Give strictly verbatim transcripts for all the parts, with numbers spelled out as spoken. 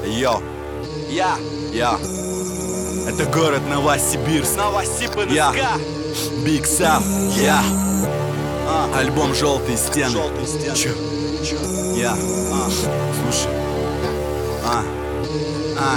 Йо, Я, я. Это город Новосибирск. Новосиб Я, НСК. Big Sam, я. А, Альбом «Желтые стены». Желтые стены. Чё? Чё? Я, А, слушай. А, а.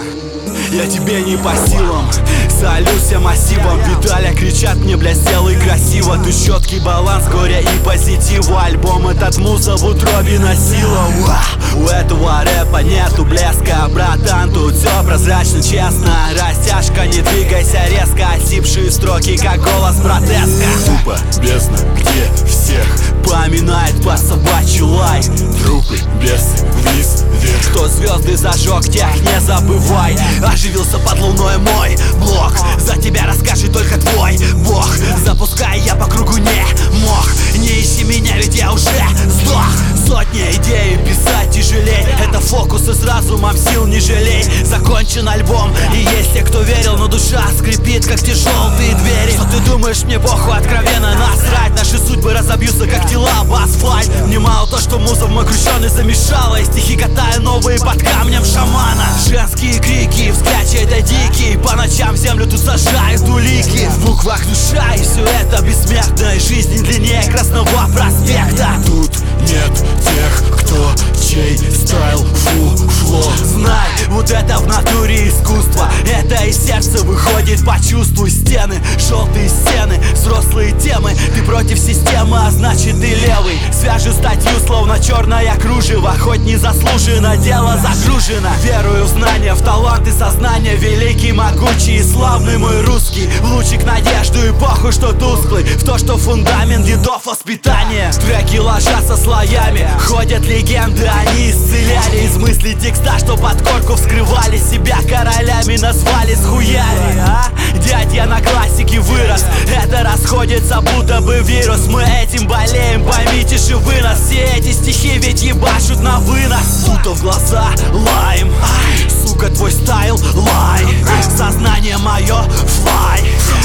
Я тебе не по силам, солюся массивом. Виталя кричат мне, бля, сделай красиво. Ты четкий баланс горя и позитива. Альбом этот муза в утробе носила. Уа! У этого рэпа нету блеска, братан, тут все прозрачно, честно. Растяжка, не двигайся резко. Осипшие строки, как голос протеста. Тупо, бездна, где всех поминает по собачий лай. Трупы, бесы, вниз, вверх. Кто звезды зажег, тех не забывай. Оживился под луной мой блог. За тебя расскажет только твой бог. Запускай, я по кругу не мог. Не ищи меня, ведь я уже сдох. Сотни идей, писать тяжелей. Это фокусы с разумом, сил не жалей. Закончен альбом, и есть те, кто верил, но душа скрипит, как те желтые двери. Что ты думаешь, мне богу откровенно насрать. Наши судьбы разобьются, как тела об асфальт. Мне мало то, что муза в мой крученый замешала. И стихи катаю новые под камнем шамана. Женские крики, взгляд чей-то дикий. По ночам землю тут сажают улики. В буквах душа, и все это бессмертно. И жизнь длиннее Красного проспекта. Тут нет тех, кто чей стайл фуфло. Знай, вот это в натуре искусство. Это из сердца выходит, почувствуй стены. Желтые стены, взрослые темы. Ты против системы, а значит ты левый. Свяжу статью, словно черное кружево. Хоть незаслуженно, дело загружено. Верую в знания, в талант и сознание. Великий, могучий и славный мой русский. В лучик надежды, эпоху, что тусклый. В то, что фундамент видов воспитания. Треки ложатся слоями, ходят легенды, они исцеляли. Из мыслей текста, что под корку вскрывали. Себя королями назвали с хуями, а? Дядя на классике вырос. Это расходится, будто бы вирус. Мы этим болеем, поймите же вы нас. Все эти стихи ведь ебашут на вынос. Суто в глаза лайм. Сука, твой стайл лай. Сознание мое флай.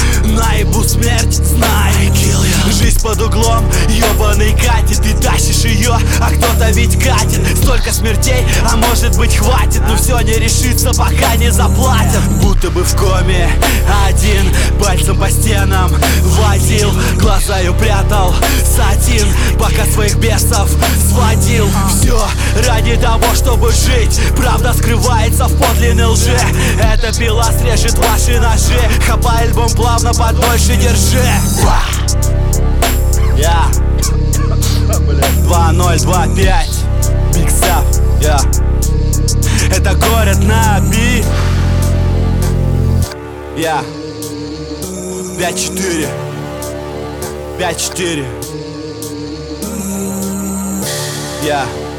Наебу смерть, знай. Жизнь под углом, ебаный катит. Ты тащишь ее, а кто-то ведь катит. Столько смертей, а может быть хватит. Но все не решится, пока не заплатят. Будто бы в коме один, пальцем по стенам водил. Глаза ее прятал, сатин, пока своих бесов сводил. Все ради того, чтобы жить. Правда скрывается в подлинной лжи. Эта пила срежет ваши ножи. Хапай альбом плавно, подольше держи. Я два ноль два пять Big Sam, я. Это город на би. Я пять четыре пять четыре Я